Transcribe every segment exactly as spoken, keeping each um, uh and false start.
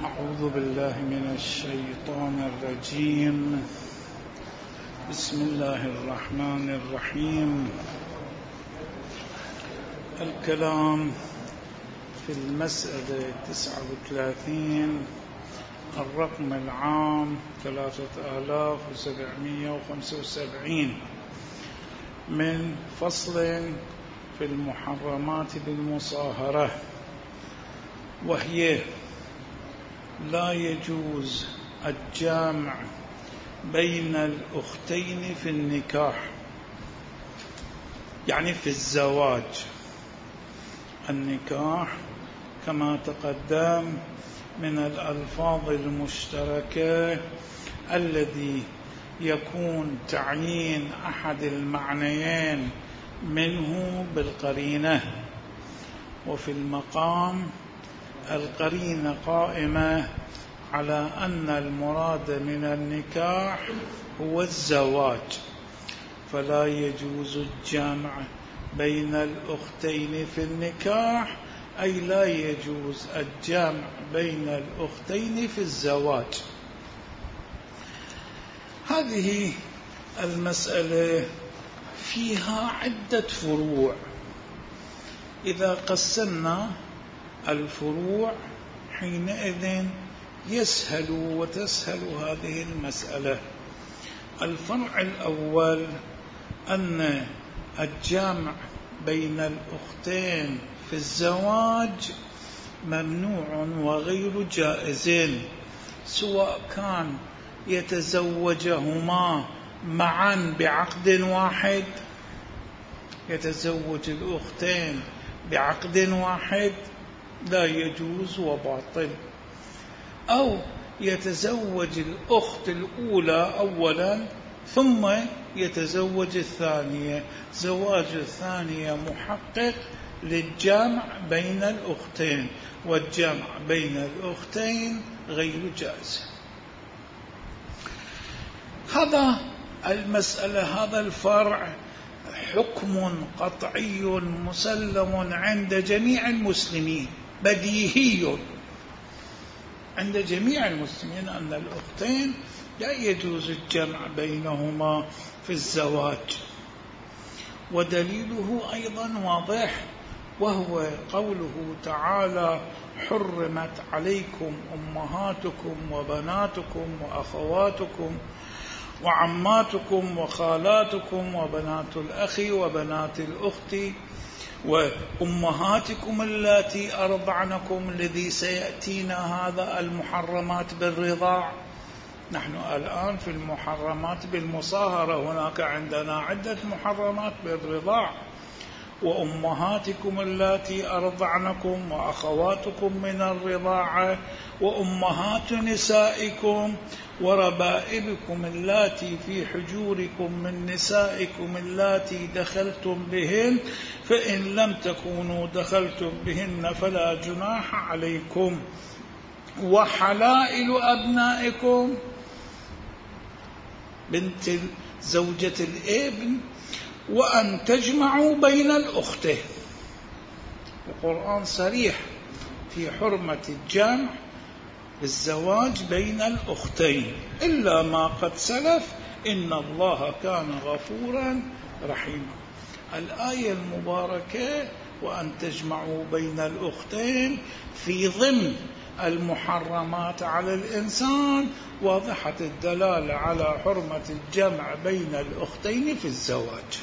أعوذ بالله من الشيطان الرجيم. بسم الله الرحمن الرحيم. الكلام في المسألة تسعة وثلاثين، الرقم العام ثلاثة آلاف وسبعمائة وخمسة وسبعين، من فصل في المحرمات بالمصاهرة، وهي: لا يجوز الجامع بين الأختين في النكاح، يعني في الزواج. النكاح كما تقدم من الألفاظ المشتركة الذي يكون تعيين أحد المعنيين منه بالقرينة، وفي المقام القرينة قائمة على أن المراد من النكاح هو الزواج، فلا يجوز الجمع بين الأختين في النكاح، أي لا يجوز الجمع بين الأختين في الزواج. هذه المسألة فيها عدة فروع. إذا قسمنا الفروع حينئذ يسهل وتسهل هذه المسألة. الفرع الأول أن الجمع بين الأختين في الزواج ممنوع وغير جائز، سواء كان يتزوجهما معا بعقد واحد، يتزوج الأختين بعقد واحد لا يجوز وباطل، أو يتزوج الأخت الأولى أولا ثم يتزوج الثانية، زواج الثانية محقق للجمع بين الأختين، والجمع بين الأختين غير جائز. هذا المسألة، هذا الفرع حكم قطعي مسلم عند جميع المسلمين، بديهي عند جميع المسلمين أن الأختين لا يجوز الجمع بينهما في الزواج. ودليله أيضا واضح، وهو قوله تعالى: حرمت عليكم أمهاتكم وبناتكم وأخواتكم وعماتكم وخالاتكم وبنات الأخ وبنات الأخت وأمهاتكم اللاتي أرضعنكم، الذي سيأتينا هذا المحرمات بالرضاع. نحن الآن في المحرمات بالمصاهرة، هناك عندنا عدة محرمات بالرضاع. وأمهاتكم اللاتي أرضعنكم وأخواتكم من الرضاعة وأمهات نسائكم وربائبكم اللاتي في حجوركم من نسائكم اللاتي دخلتم بهن، فإن لم تكونوا دخلتم بهن فلا جناح عليكم، وحلائل أبنائكم، بنت زوجة الابن، وأن تجمعوا بين الأختين. القرآن صريح في حرمة الجمع بالزواج بين الأختين، إلا ما قد سلف إن الله كان غفورا رحيما. الآية المباركة وأن تجمعوا بين الأختين في ضمن المحرمات على الإنسان، واضحة الدلالة على حرمة الجمع بين الأختين في الزواج،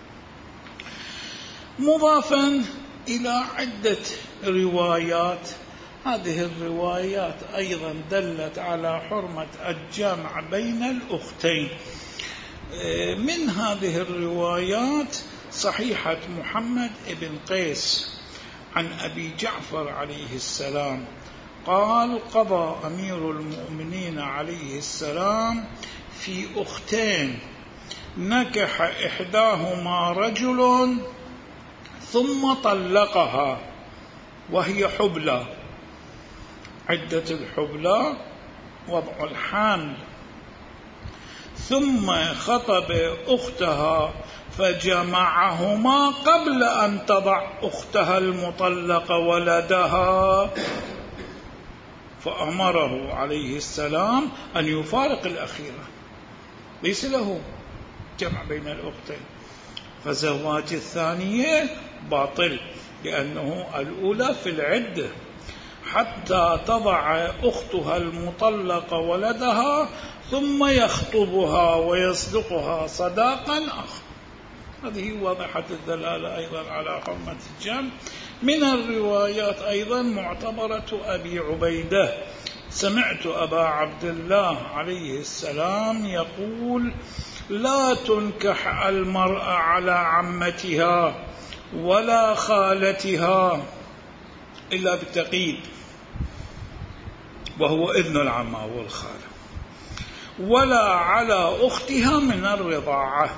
مضافا إلى عدة روايات. هذه الروايات أيضا دلت على حرمة الجمع بين الأختين. من هذه الروايات صحيحة محمد بن قيس عن أبي جعفر عليه السلام قال: قضى أمير المؤمنين عليه السلام في أختين نكح إحداهما رجل ثم طلقها وهي حبلى. عدة الحبلى وضع الحامل، ثم خطب أختها فجمعهما قبل أن تضع أختها المطلقة ولدها. فأمره عليه السلام أن يفارق الأخيرة، ليس له جمع بين الأختين، فزواج الثانية باطل لأنه الأولى في العدة حتى تضع أختها المطلقة ولدها ثم يخطبها ويصدقها صداقا آخر. هذه واضحة الدلالة أيضا على حرمة الجمع. من الروايات أيضا معتبرة أبي عبيدة: سمعت أبا عبد الله عليه السلام يقول: لا تنكح المرأة على عمتها ولا خالتها إلا بالتقييد، وهو إذن العمة والخالة، ولا على أختها من الرضاعة،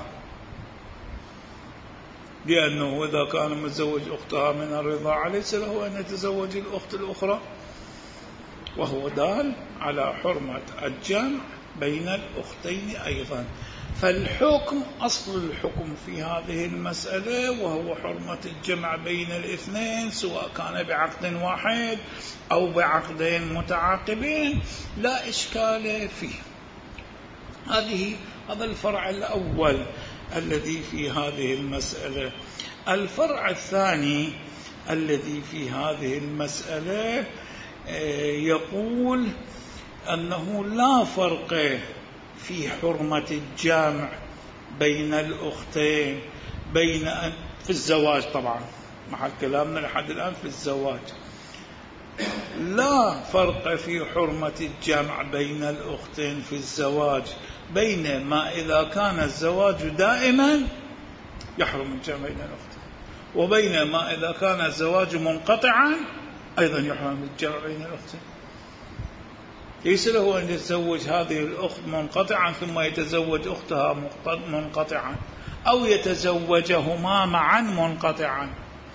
لأنه إذا كان متزوج أختها من الرضاعة ليس له أن يتزوج الأخت الأخرى، وهو دال على حرمة الجمع بين الأختين أيضا. فالحكم أصل الحكم في هذه المسألة وهو حرمة الجمع بين الاثنين، سواء كان بعقد واحد أو بعقدين متعاقبين، لا إشكال فيه. هذه هذا الفرع الأول الذي في هذه المسألة. الفرع الثاني الذي في هذه المسألة يقول أنه لا فرق في حرمة الجمع بين الأختين بين أن في الزواج، طبعا مع كلامنا لحد الآن في الزواج، لا فرق في حرمة الجمع بين الأختين في الزواج بينما إذا كان الزواج دائما يحرم الجمع بين الأختين، وبينما إذا كان الزواج منقطعا أيضا يحرم الجمع بين الأختين. ليس له أن يتزوج هذه الأخت منقطعا ثم يتزوج أختها منقطعا، أو يتزوجهما معا منقطعا،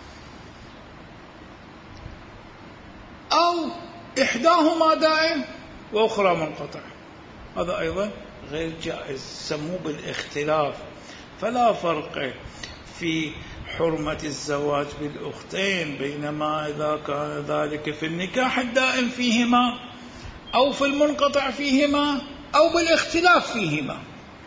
أو إحداهما دائم وأخرى منقطع، هذا أيضا غير جائز، سموه بالاختلاف. فلا فرق في حرمة الزواج بالأختين بينما إذا كان ذلك في النكاح الدائم فيهما أو في المنقطع فيهما أو بالاختلاف فيهما.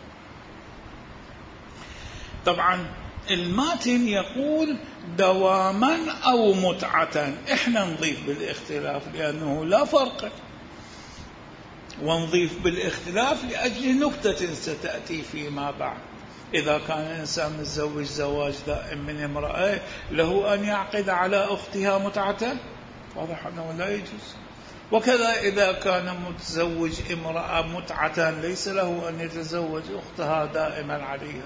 طبعا الماتن يقول دواما أو متعة، إحنا نضيف بالاختلاف لأنه لا فرق، ونضيف بالاختلاف لأجل نكتة ستأتي فيما بعد. إذا كان الإنسان متزوج زواج دائم من امرأة له أن يعقد على أختها متعة، واضح أنه لا يجوز. وكذا إذا كان متزوج امرأة متعة ليس له أن يتزوج أختها دائما عليها.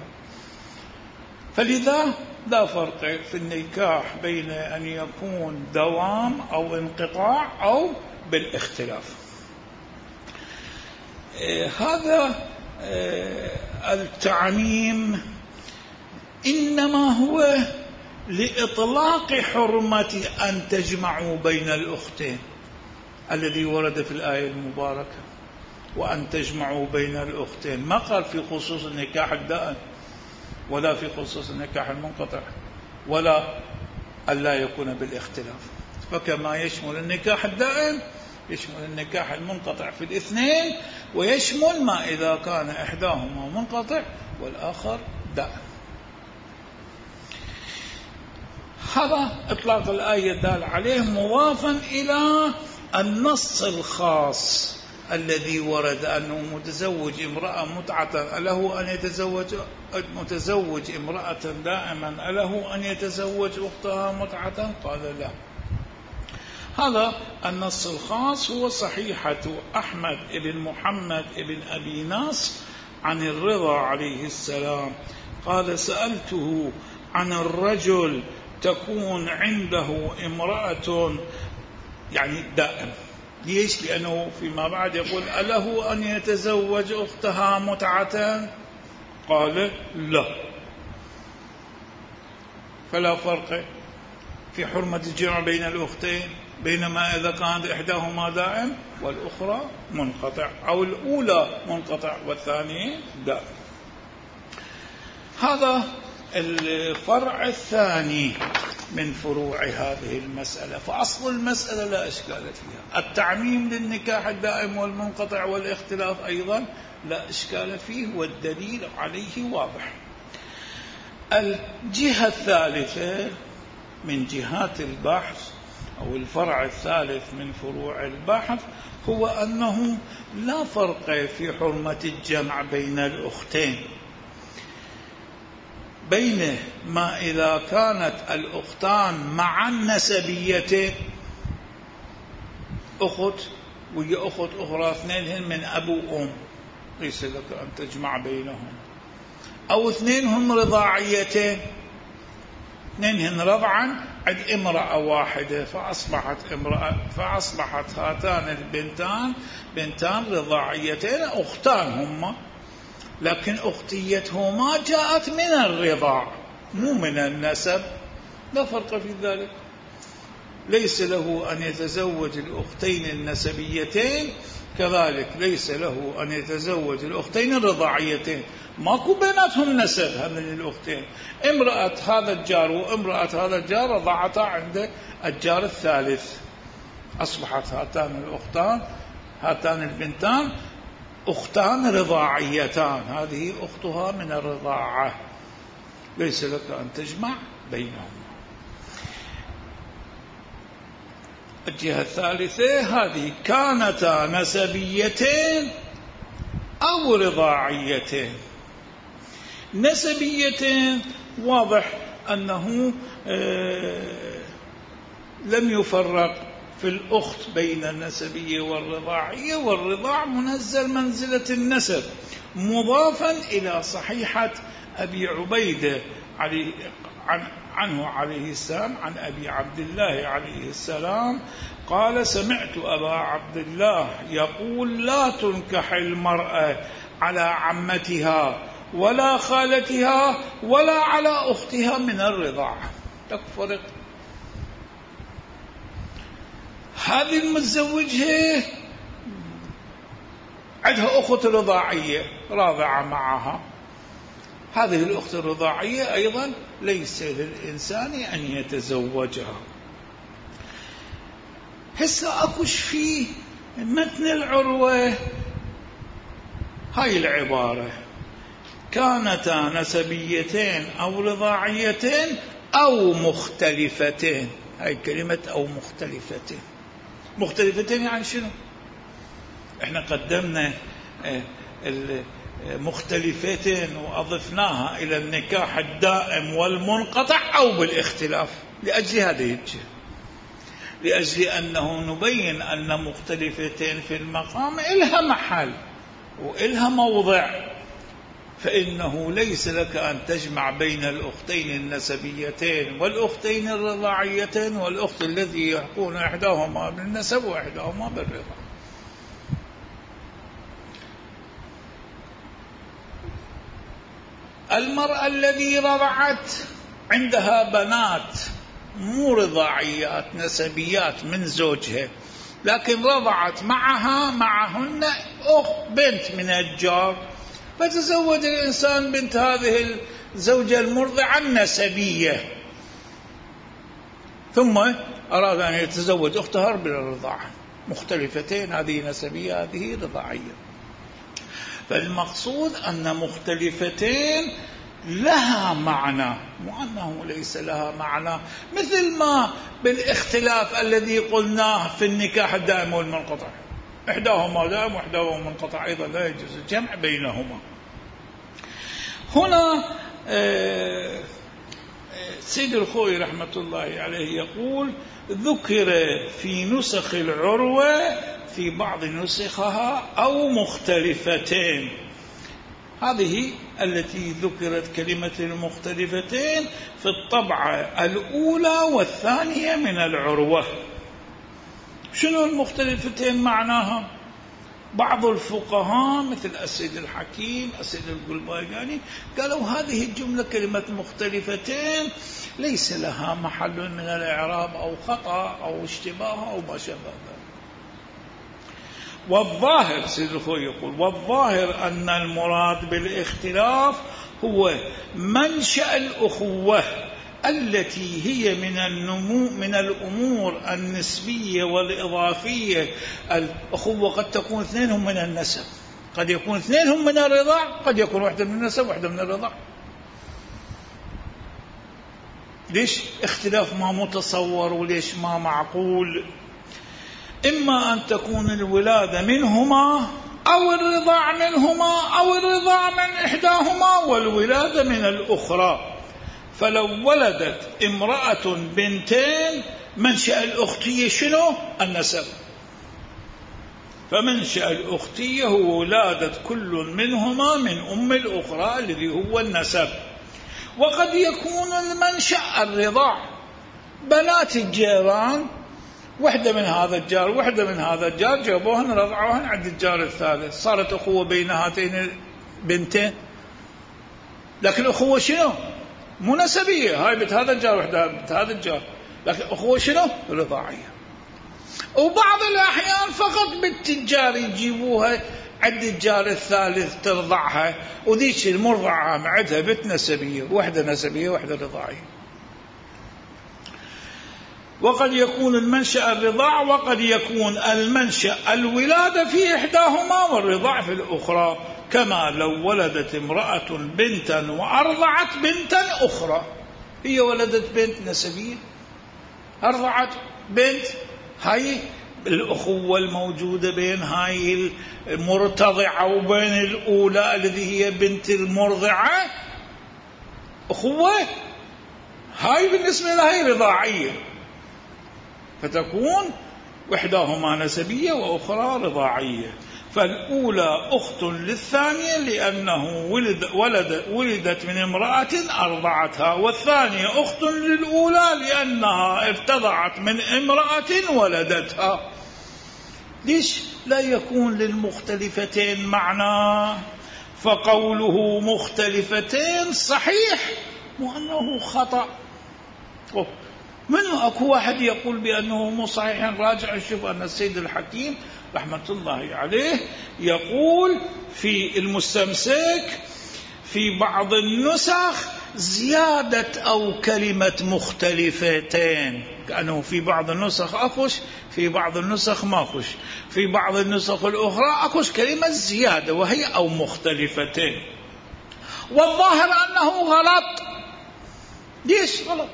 فلذا لا فرق في النكاح بين أن يكون دوام أو انقطاع أو بالاختلاف. آه هذا آه التعميم إنما هو لإطلاق حرمة أن تجمعوا بين الأختين الذي ورد في الآية المباركة، وأن تجمعوا بين الأختين، ما قال في خصوص النكاح الدائم ولا في خصوص النكاح المنقطع، ولا ألا يكون بالاختلاف. فكما يشمل النكاح الدائم يشمل النكاح المنقطع في الاثنين، ويشمل ما إذا كان إحداهما منقطع والآخر دائم. هذا إطلاق الآية دال عليه، مضافا إلى النص الخاص الذي ورد أنه متزوج امرأة متعة أله أن يتزوج متزوج امرأة دائما أله أن يتزوج أختها متعة؟ قال لا. هذا النص الخاص هو صحيحة أحمد بن محمد بن أبي ناصر عن الرضا عليه السلام قال: سألته عن الرجل تكون عنده امرأة يعني دائم. ليش؟ لأنه فيما بعد يقول: أله أن يتزوج أختها متعة؟ قال لا. فلا فرق في حرمة الجمع بين الأختين بينما إذا كانت إحداهما دائم والأخرى منقطع، أو الأولى منقطع والثانية دائم. هذا الفرع الثاني من فروع هذه المسألة، فأصل المسألة لا إشكال فيها. التعميم للنكاح الدائم والمنقطع والاختلاف أيضا لا إشكال فيه، والدليل عليه واضح. الجهة الثالثة من جهات البحث أو الفرع الثالث من فروع البحث هو أنه لا فرق في حرمة الجمع بين الأختين، بين ما إذا كانت الأختان مع النسبية أخت وهي أخت أخرى اثنين من أبو وأم ليس لك أن تجمع بينهم، أو اثنين هم رضاعيتين، اثنين هن رضعا عند امرأة واحدة فأصبحت امرأة فأصبحت هاتان البنتان بنتان رضاعيتين أختان هما، لكن أختيتهما جاءت من الرضاع مو من النسب، لا فرق في ذلك. ليس له أن يتزوج الأختين النسبيتين، كذلك ليس له أن يتزوج الأختين الرضاعيتين، ماكو بيناتهم نسب هذين الأختين. امرأة هذا الجار وامرأة هذا الجار رضعتا عند الجار الثالث، أصبحت هاتان الأختان هاتان البنتان أختان رضاعيتان، هذه أختها من الرضاعة، ليس لك أن تجمع بينهم. الجهة الثالثة هذه كانتا نسبيتين أو رضاعيتين. نسبيتين واضح أنه لم يفرق في الأخت بين النسبية والرضاعية، والرضاع منزل منزلة النسب، مضافا إلى صحيحة أبي عبيدة عليه عن عنه عليه السلام عن أبي عبد الله عليه السلام قال: سمعت أبا عبد الله يقول: لا تنكح المرأة على عمتها ولا خالتها ولا على أختها من الرضاعة. تكفرق هذه المتزوجة عندها أخت رضاعية راضعة معها، هذه الأخت الرضاعية أيضا ليس للإنسان أن يتزوجها. هسه أكوش في متن العروة هاي العبارة: كانتا نسبيتين أو رضاعيتين أو مختلفتين. هاي كلمة أو مختلفتين، مختلفتين يعني شنو؟ احنا قدمنا المختلفتين وأضفناها إلى النكاح الدائم والمنقطع أو بالاختلاف لأجل هذه الجهة، لأجل أنه نبين أن مختلفتين في المقام إلها محل وإلها موضع، فإنه ليس لك أن تجمع بين الأختين النسبيتين والأختين الرضاعيتين والأخت الذي يكون إحداهما بالنسب وإحداهما بالرضاع. المرأة الذي رضعت عندها بنات مو رضاعيات نسبيات من زوجها، لكن رضعت معها معهن أخت بنت من الجار، فتزوج الإنسان بنت هذه الزوجة المرضعة النسبية، ثم أراد أن يتزوج أختها بالرضاعة، مختلفتين، هذه نسبية هذه رضاعية. فالمقصود أن مختلفتين لها معنى، مو أنه ليس لها معنى، مثل ما بالاختلاف الذي قلناه في النكاح الدائم والمنقطع، إحداهما دائم وإحداهما منقطع، أيضا لا يجوز الجمع بينهما. هنا سيد الخوي رحمة الله عليه يقول: ذكر في نسخ العروة في بعض نسخها أو مختلفتين. هذه التي ذكرت كلمة المختلفتين في الطبعة الأولى والثانية من العروة. شنو المختلفتين معناها؟ بعض الفقهاء مثل السيد الحكيم السيد القلباقاني قالوا هذه الجملة كلمة مختلفتين ليس لها محل من الإعراب أو خطأ أو اشتباه أو ما شابه ذلك. والظاهر سيد الخوي يقول: والظاهر أن المراد بالاختلاف هو منشأ الأخوة التي هي من النمو من الأمور النسبية والإضافية. الأخوة قد تكون اثنينهم من النسب، قد يكون اثنينهم من الرضاع، قد يكون واحدة من النسب واحدة من الرضاع. ليش اختلاف ما متصور وليش ما معقول؟ إما أن تكون الولادة منهما أو الرضاع منهما أو الرضاع من إحداهما والولادة من الأخرى. فلو ولدت امرأة بنتين منشأ الأختية شنو؟ النسب. فمنشأ الأختية هو ولادة كل منهما من أم الأخرى الذي هو النسب. وقد يكون المنشأ الرضاع، بنات الجيران واحدة من هذا الجار واحدة من هذا الجار جابوهن رضعوهن عند الجار الثالث، صارت أخوة بين هاتين البنتين. لكن أخوة شنو؟ مو نسبية، هاي بنت هذا الجار واحدة بنت هذا الجار، لكن أخوة شنو؟ رضاعية. وبعض الأحيان فقط بنت الجار يجيبوها عند الجار الثالث ترضعها، وذيك المرضعة معدها بنت نسبية، واحدة نسبية واحدة رضاعية. وقد يكون المنشأ الرضاع وقد يكون المنشأ الولادة في إحداهما والرضاع في الأخرى، كما لو ولدت امرأة بنتا وأرضعت بنتا أخرى. هي ولدت بنت نسبية، أرضعت بنت، هاي الأخوة الموجودة بين هاي المرتضعة وبين الأولى الذي هي بنت المرضعة أخوة، هاي بالنسبة لها رضاعية، فتكون إحداهما نسبية وأخرى رضاعية. فالأولى أخت للثانية لأنه ولد ولد ولدت من امرأة أرضعتها، والثانية أخت للأولى لأنها ارتضعت من امرأة ولدتها. ليش لا يكون للمختلفتين معنى؟ فقوله مختلفتين صحيح وأنه خطأ. منه أكو واحد يقول بأنه مو صحيح؟ راجع نشوف أن السيد الحكيم رحمة الله عليه يقول في المستمسك في بعض النسخ زيادة أو كلمة مختلفتين، كأنه في بعض النسخ أكوش، في بعض النسخ ماكوش، في بعض النسخ الأخرى أكوش كلمة زيادة وهي أو مختلفتين. والظاهر أنه غلط. ليش غلط؟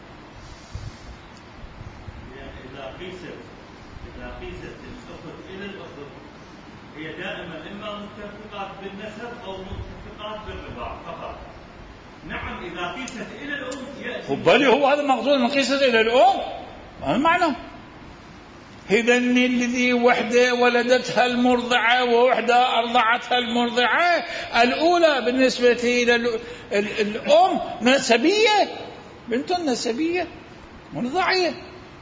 هي دائما إما متفقات بالنسب أو متفقات بالرضاع فقط. نعم إذا قيست إلى الأم يأتي بالي هو هذا مقصود من قيست إلى الأم، ما المعنى؟ إذا الذي وحدة ولدتها المرضعة ووحدة أرضعتها المرضعة، الأولى بالنسبة إلى الأم نسبية، بنت نسبية مرضعية.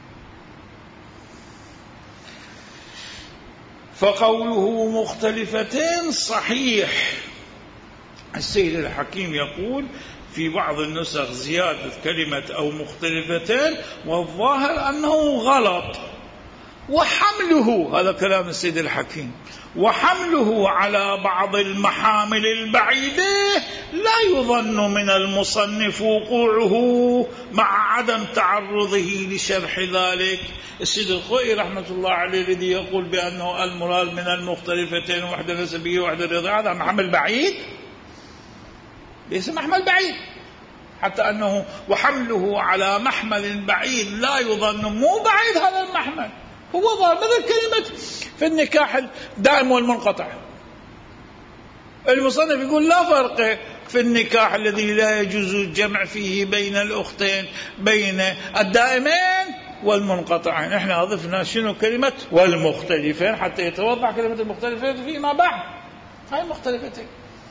فقوله مختلفتين صحيح. السيد الحكيم يقول في بعض النسخ زيادة كلمة أو مختلفتين، والظاهر أنه غلط. وحمله، هذا كلام السيد الحكيم، وحمله على بعض المحامل البعيدة لا يظن من المصنف وقوعه مع عدم تعرضه لشرح ذلك. السيد الخوئي رحمة الله عليه الذي يقول بأنه المراد من المختلفتين وحدة نسبية وحدة رضاعية، هذا محمل بعيد، ليس محمل بعيد، حتى أنه وحمله على محمل بعيد لا يظن، مو بعيد هذا المحمل، هو ظاهر مثل كلمة في النكاح الدائم والمنقطع. المصنف يقول لا فرق في النكاح الذي لا يجوز الجمع فيه بين الأختين بين الدائمين والمنقطعين. احنا أضفنا شنو كلمة والمختلفين حتى يتوضح كلمة المختلفين فيما بعد، هاي مختلفتين.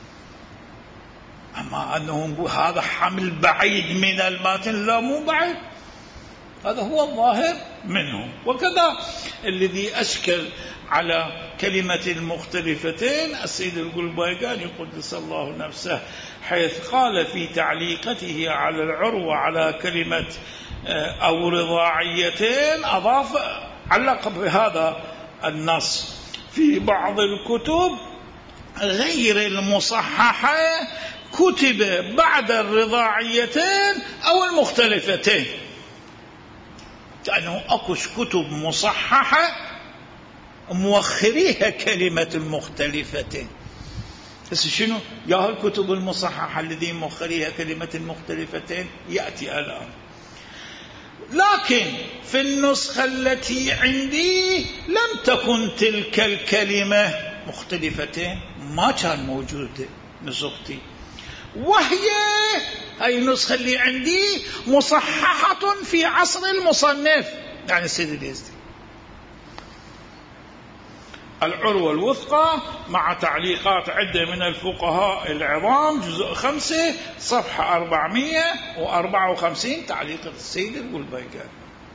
أما أنه نقول هذا حمل بعيد من الماتن، لا مو بعيد، هذا هو الظاهر منه. وكذا الذي أشكل على كلمة المختلفتين السيد القلبايقاني قدس الله نفسه، حيث قال في تعليقته على العروة على كلمة أو رضاعيتين أضاف علق بهذا النص في بعض الكتب غير المصححة كتب بعد الرضاعيتين أو المختلفتين، لأنه أكوش كتب مصححة موخريها كلمة المختلفتين. بس شنو يا الكتب المصححة الذي موخريها كلمة المختلفتين يأتي الآن. لكن في النسخة التي عندي لم تكن تلك الكلمة مختلفتين، ما كان موجود نسختي، وهي هاي النسخة اللي عندي مصححة في عصر المصنف يعني السيد اليزدي. العروة الوثقى مع تعليقات عدة من الفقهاء العظام، جزء خمسة صفحة أربعمائة وأربعة وخمسين، تعليق السيد القلبيقاني.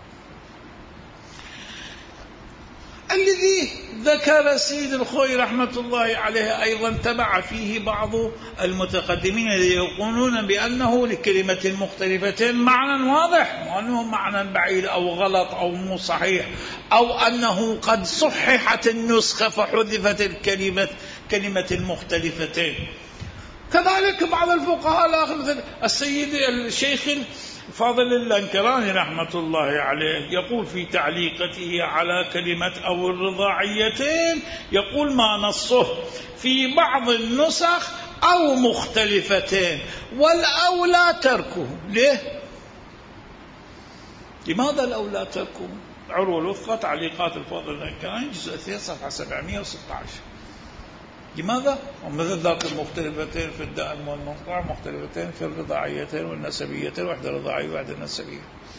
الذي ذكر السيد الخوئي رحمة الله عليه أيضا تبع فيه بعض المتقدمين يقولون بأنه لكلمة المختلفتين معنى واضح، وأنه معنى بعيد أو غلط أو مو صحيح، أو أنه قد صححت النسخة فحذفت الكلمة كلمة المختلفتين. كذلك بعض الفقهاء الآخر مثل السيد الشيخ فاضل اللانكراني رحمة الله عليه يقول في تعليقته على كلمة أو الرضاعيتين، يقول ما نصه في بعض النسخ أو مختلفتين والأولى تركه. ليه؟ لماذا الأولى تركه؟ عروة الوثقى تعليقات الفاضل اللانكراني جزء اثنين صفحة سبعمائة وستة عشر. لماذا؟ ومثل ذاك المختلفتين في الدائم والمنقطع، مختلفتين في الرضاعيتين والنسبيتين، واحدة رضاعية وواحدة نسبية.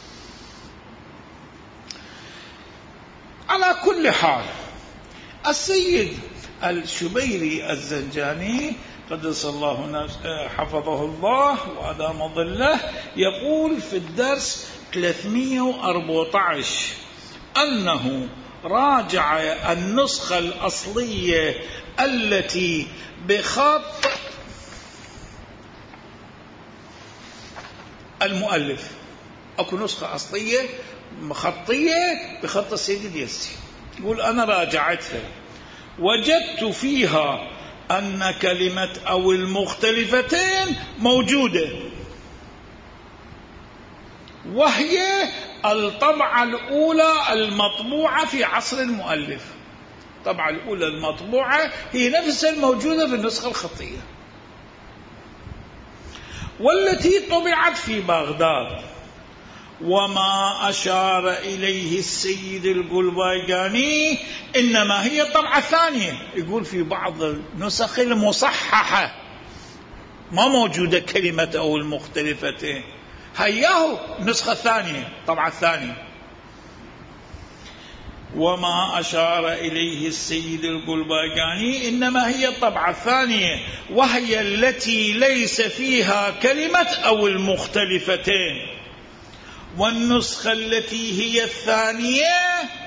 على كل حال السيد الشبيري الزنجاني قدس الله حفظه الله وأدام ظله يقول في الدرس ثلاثمائة وأربعة عشر أنه راجع النسخة الأصلية التي بخط المؤلف. أكو نسخة أصلية خطية بخط السيد اليزدي، يقول أنا راجعتها وجدت فيها أن كلمة أو المختلفتين موجودة، وهي الطبعة الأولى المطبوعة في عصر المؤلف. الطبعة الأولى المطبوعة هي نفسها الموجودة في النسخة الخطية، والتي طبعت في بغداد. وما أشار إليه السيد القلبيقاني إنما هي الطبعة الثانية. يقول في بعض النسخ المصححة ما موجودة كلمة أو المختلفتين، هياه النسخة الثانية الطبعة الثانية. وما أشار إليه السيد القلبيقاني إنما هي الطبعة الثانية، وهي التي ليس فيها كلمة أو المختلفتين. والنسخة التي هي الثانية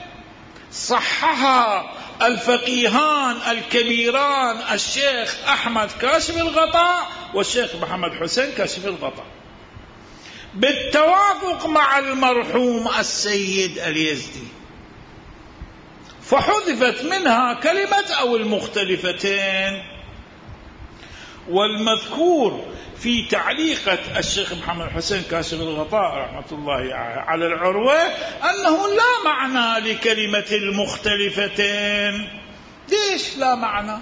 صحها الفقيهان الكبيران الشيخ أحمد كاشف الغطاء والشيخ محمد حسين كاشف الغطاء بالتوافق مع المرحوم السيد اليزدي، فحذفت منها كلمة أو المختلفتين. والمذكور في تعليقة الشيخ محمد حسين كاشف الغطاء رحمة الله على العروة أنه لا معنى لكلمة المختلفتين. ليش لا معنى؟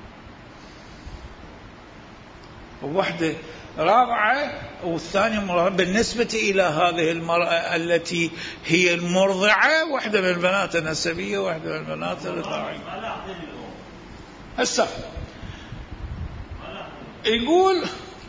واحدة رابعة والثانية مرضعة. بالنسبة إلى هذه المرأة التي هي المرضعة، واحدة من البنات النسبية واحدة من البنات الرضاعية. هسه يقول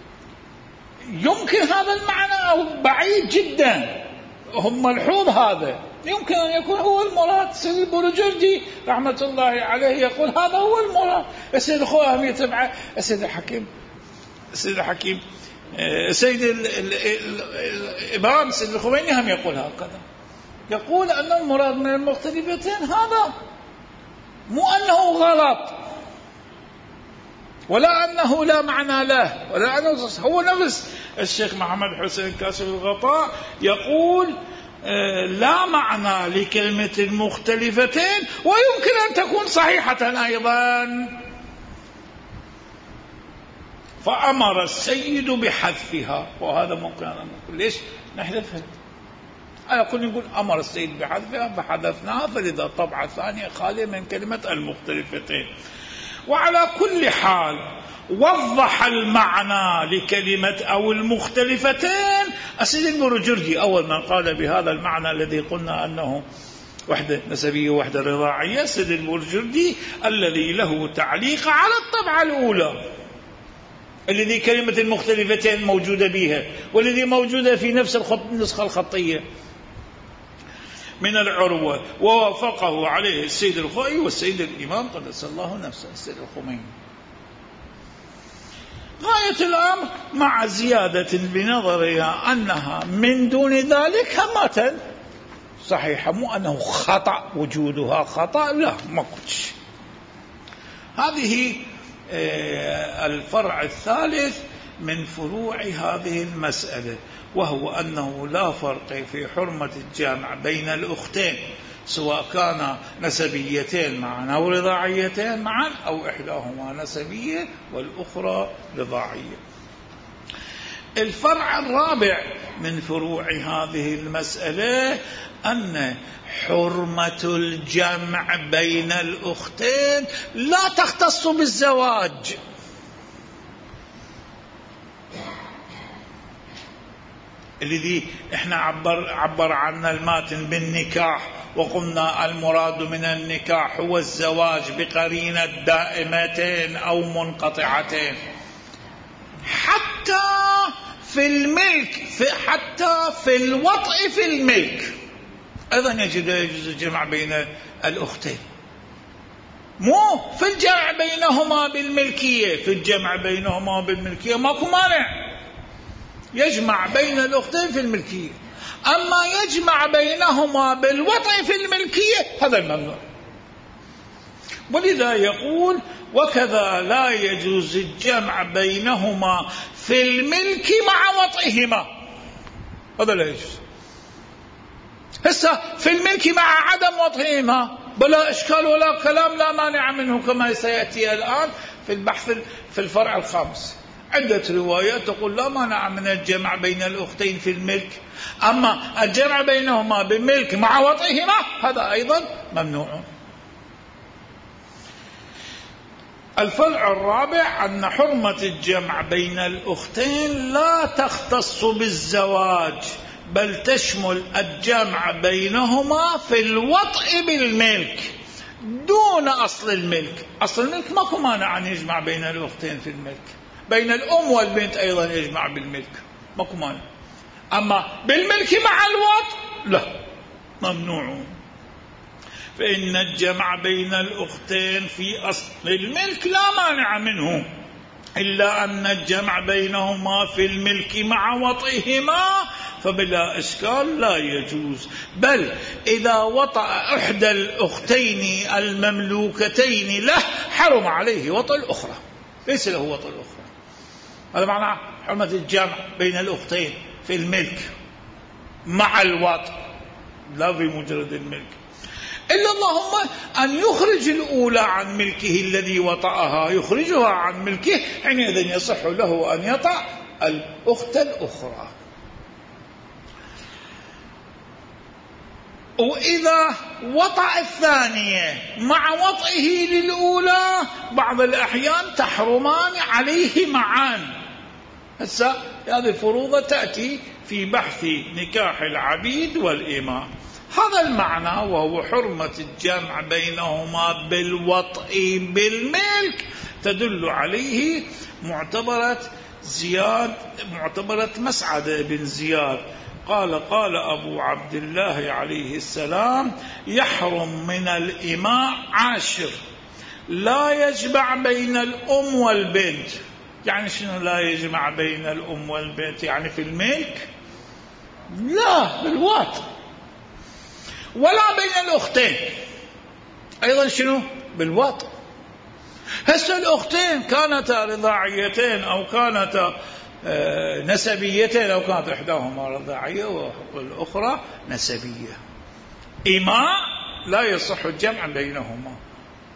يمكن هذا المعنى أو بعيد جدا، هم ملحوظ هذا، يمكن أن يكون هو المراد. سيد البرجردي رحمة الله عليه يقول هذا هو المراد. السيد الخوئي يتبع السيد الحكيم السيد الحكيم سيد الإمام السيد الخميني هم يقول هكذا، يقول أن المراد من المختلفتين هذا، مو أنه غلط ولا أنه لا معنى له ولا أنه هو نفس الشيخ محمد حسين كاشف الغطاء يقول لا معنى لكلمة المختلفتين، ويمكن أن تكون صحيحة أيضا. فأمر السيد بحذفها. وهذا ممكن أن نقول ليش نحذفها؟ على كل نقول أمر السيد بحذفها فحذفناها، فلذا الطبعة الثانية خالية من كلمة المختلفتين. وعلى كل حال وضح المعنى لكلمة أو المختلفتين السيد البرجردي أول من قال بهذا المعنى الذي قلنا أنه وحدة نسبية ووحدة رضاعية. السيد البرجردي الذي له تعليق على الطبعة الأولى الذي كلمة المختلفتين موجودة بها، والذي موجودة في نفس النسخة الخطية من العروة، ووافقه عليه السيد الخوئي والسيد الإمام قدس الله نفسه السيد الخميني. غاية الأمر مع زيادة بنظرها أنها من دون ذلك متن صحيحة، مو أنه خطأ وجودها خطأ، لا ما قلتش. هذه الفرع الثالث من فروع هذه المسألة، وهو أنه لا فرق في حرمة الجامع بين الأختين سواء كان نسبيتين معا أو رضاعيتين معا، أو إحداهما نسبية والأخرى رضاعية. الفرع الرابع من فروع هذه المسألة أن حرمة الجمع بين الأختين لا تختص بالزواج. الذي احنا عبر عبر عنا الماتن بالنكاح، وقلنا المراد من النكاح هو الزواج بقرينة دائمتين أو منقطعتين. حتى في الملك في حتى في الوطء في الملك أيضا يجوز الجمع بين الأختين، مو في الجمع بينهما بالملكية. في الجمع بينهما بالملكية ماكو مانع، يجمع بين الأختين في الملكية. أما يجمع بينهما بالوطء في الملكية هذا الممنوع. ولذا يقول وكذا لا يجوز الجمع بينهما في الملك مع وطئهما، هذا لا يجوز. هسه في الملك مع عدم وطئهما بلا إشكال ولا كلام، لا مانع منه كما سيأتي الآن في البحث في الفرع الخامس. عدة روايات تقول لا مانع من الجمع بين الأختين في الملك، أما الجمع بينهما بالملك مع وطئهما هذا أيضا ممنوع. الفرع الرابع أن حرمة الجمع بين الأختين لا تختص بالزواج، بل تشمل الجمع بينهما في الوطء بالملك دون أصل الملك. أصل الملك ماكو مانع أن يجمع بين الأختين في الملك، بين الأم والبنت أيضا يجمع بالملك ماكو مانع، أما بالملك مع الوطء لا ممنوع. فإن الجمع بين الأختين في أصل الملك لا مانع منه، إلا أن الجمع بينهما في الملك مع وطئهما فبلا إشكال لا يجوز. بل إذا وطأ إحدى الأختين المملوكتين له حرم عليه وطأ الأخرى، ليس له وطأ الأخرى. هذا معنى حرمة الجمع بين الأختين في الملك مع الوطء، لا في مجرد الملك، إلا اللهم أن يخرج الأولى عن ملكه الذي وطأها، يخرجها عن ملكه، حينئذ يصح له أن يطأ الأخت الأخرى. وإذا وطأ الثانية مع وطئه للأولى بعض الأحيان تحرمان عليه معا. هسه هذه الفروض تأتي في بحث نكاح العبيد والإماء. هذا المعنى وهو حرمة الجمع بينهما بالوطء بالملك تدل عليه معتبرة زياد معتبرة مسعد بن زياد. قال قال أبو عبد الله عليه السلام يحرم من الإماء عاشر لا يجمع بين الأم والبنت. يعني شنو لا يجمع بين الأم والبنت؟ يعني في الملك لا، بالوطء. ولا بين الأختين أيضا شنو؟ بالوطء. هسه الأختين كانتا رضاعيتين أو كانتا نسبيتين أو كانت إحداهما رضاعية والأخرى نسبية، إماء لا يصح الجمع بينهما،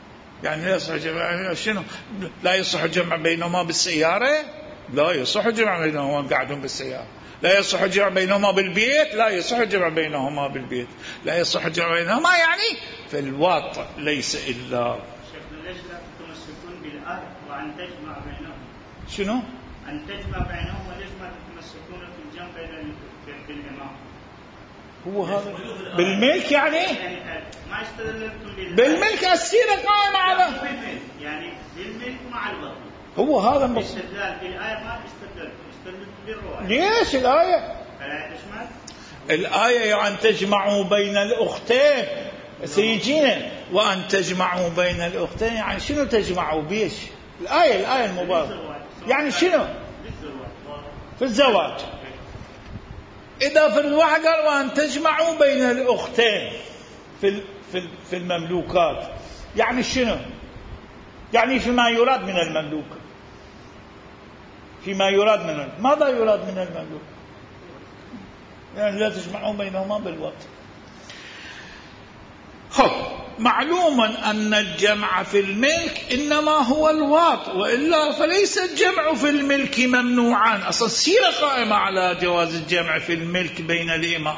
يعني لا يصح جمع شنو؟ لا يصح الجمع بينهما بالسيارة؟ لا يصح الجمع بينهما قاعدون بالسيارة. لا يصح الجمع بينهما بالبيت؟ لا يصح الجمع بينهما بالبيت. لا يصح الجمع بينهما يعني في الواقع ليس إلا. ليش لا تتمسكون بالآية وأن تجمع بينهم؟ شنو؟ أن تجمع بينهم وليش ما تتمسكون في الجمع بين بالإمام؟ هو هذا بالملك يعني؟ يعني ما استدلتم بالآية. بالملك السيرة قائمة على يعني بالملك مع الوطن. هو هذا المص... الاستدلال بالآية ما استدلت استدلت بالرواية. ليش الآية؟ الآية تشمل؟ الآية أن تجمعوا بين الأختين سيجينا وأن تجمعوا بين الأختين يعني شنو تجمعوا بيش؟ الآية الآية المباركة يعني شنو؟ في الزواج. إذا في الرواح قال وأن تجمعوا بين الأختين في في في المملوكات يعني شنو؟ يعني فيما يراد من المملوك. فيما يراد من المملوك. ماذا يراد من المملوك؟ يعني لا تجمعوا بينهما بالوطن. خب معلوم أن الجمع في الملك إنما هو الواط وإلا فليس الجمع في الملك ممنوعا. أصلا السيرة قائمة على جواز الجمع في الملك بين الإمام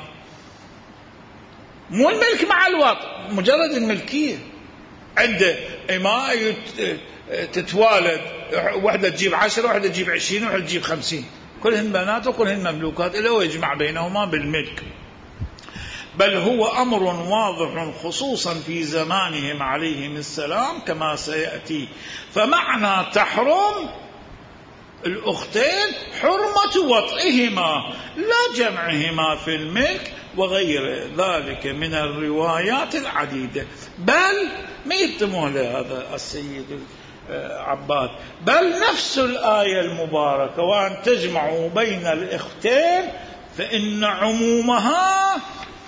مو الملك مع الواط مجرد الملكية. عنده إماء تتوالد واحدة تجيب عشرة واحدة تجيب عشرين واحدة تجيب خمسين كلهن بنات وكلهن مملوكات إلا هو يجمع بينهما بالملك. بل هو أمر واضح خصوصا في زمانهم عليهم السلام كما سيأتي. فمعنى تحرم الأختين حرمة وطئهما لا جمعهما في الملك وغير ذلك من الروايات العديدة. بل ما يتمه لهذا السيد عباد بل نفس الآية المباركة وأن تجمعوا بين الأختين فإن عمومها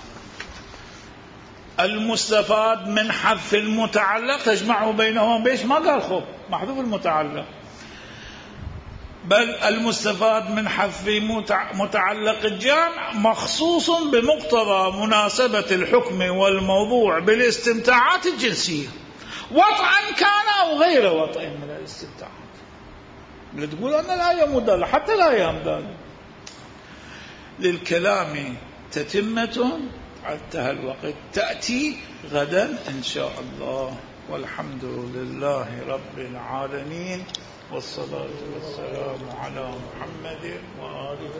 المستفاد من حذف المتعلق تجمعوا بينهم بيش ما قال خب محذوف المتعلق بل المستفاد من حذف متعلق الجامع مخصوص بمقتضى مناسبة الحكم والموضوع بالاستمتاعات الجنسية وطئا كان أو غير وطئ من الاستمتاعات. تقول أن الآية مدلة حتى الآية مدلة للكلام تتمة. انتهى الوقت تأتي غدا إن شاء الله والحمد لله رب العالمين والصلاة والسلام على محمد وآله.